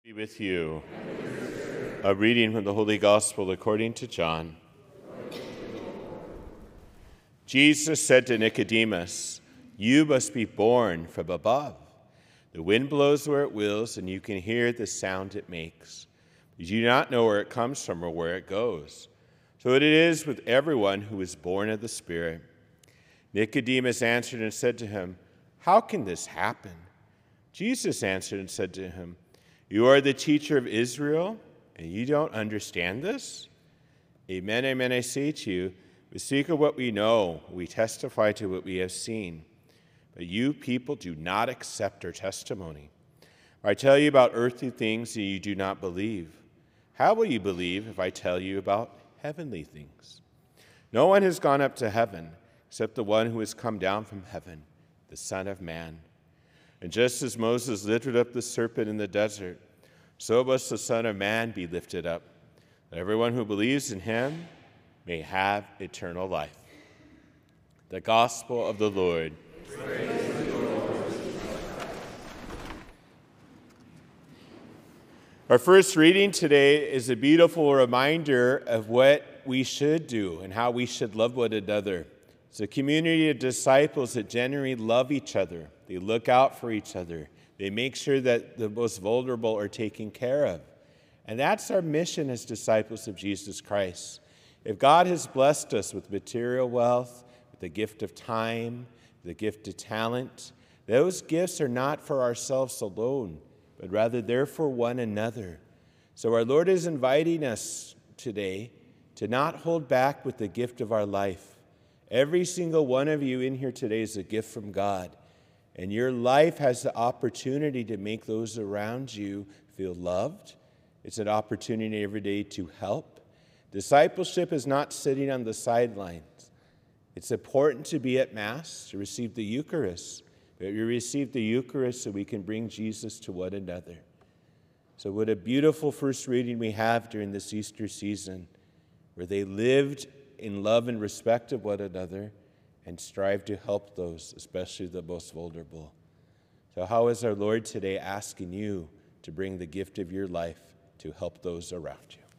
Be with you. A reading from the Holy Gospel according to John. Jesus said to Nicodemus, "You must be born from above. The wind blows where it wills, and you can hear the sound it makes. But you do not know where it comes from or where it goes. So it is with everyone who is born of the Spirit." Nicodemus answered and said to him, "How can this happen?" Jesus answered and said to him, "You are the teacher of Israel, and you don't understand this? Amen, amen, I say to you, we speak of what we know, we testify to what we have seen. But you people do not accept our testimony. I tell you about earthly things and you do not believe. How will you believe if I tell you about heavenly things? No one has gone up to heaven except the one who has come down from heaven, the Son of Man. And just as Moses lifted up the serpent in the desert, so must the Son of Man be lifted up, that everyone who believes in him may have eternal life." The Gospel of the Lord. Our first reading today is a beautiful reminder of what we should do and how we should love one another. It's a community of disciples that genuinely love each other. They look out for each other. They make sure that the most vulnerable are taken care of. And that's our mission as disciples of Jesus Christ. If God has blessed us with material wealth, with the gift of time, the gift of talent, those gifts are not for ourselves alone, but rather they're for one another. So our Lord is inviting us today to not hold back with the gift of our life. Every single one of you in here today is a gift from God. And your life has the opportunity to make those around you feel loved. It's an opportunity every day to help. Discipleship is not sitting on the sidelines. It's important to be at Mass, to receive the Eucharist. But we receive the Eucharist so we can bring Jesus to one another. So what a beautiful first reading we have during this Easter season, where they lived in love and respect of one another and strive to help those, especially the most vulnerable. So how is our Lord today asking you to bring the gift of your life to help those around you?